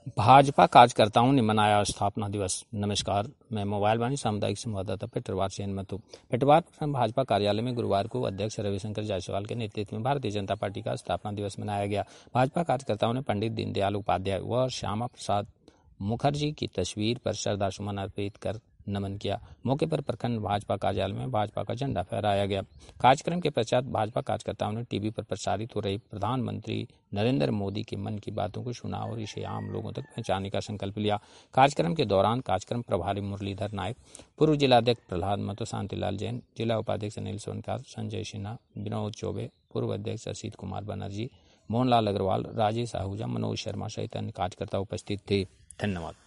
भाजपा कार्यकर्ताओं ने मनाया स्थापना दिवस। नमस्कार, मैं मोबाइल वाणी सामुदायिक संवाददाता पेट्रोवार से हूं। पेट्रोवार भाजपा कार्यालय में गुरुवार को अध्यक्ष रविशंकर जायसवाल के नेतृत्व में भारतीय जनता पार्टी का स्थापना दिवस मनाया गया। भाजपा कार्यकर्ताओं ने पंडित दीनदयाल उपाध्याय व श्यामा प्रसाद मुखर्जी की तस्वीर पर श्रद्धासुमन अर्पित कर नमन किया। मौके पर प्रखंड भाजपा कार्यालय में भाजपा का झंडा फहराया गया। कार्यक्रम के पश्चात भाजपा कार्यकर्ताओं ने टीवी पर प्रसारित हो रही प्रधानमंत्री नरेंद्र मोदी के मन की बातों को सुना और इसे आम लोगों तक पहुंचाने का संकल्प लिया। कार्यक्रम के दौरान कार्यक्रम प्रभारी मुरलीधर नायक, पूर्व जिलाध्यक्ष प्रहलाद महतो, शांतिलाल जैन, जिला उपाध्यक्ष अनिल सोनकार, संजय सिन्हा, विनोद चौबे, पूर्व अध्यक्ष असित कुमार बनर्जी, मोहनलाल अग्रवाल, राजेश आहूजा, मनोज शर्मा सहित अन्य कार्यकर्ता उपस्थित थे। धन्यवाद।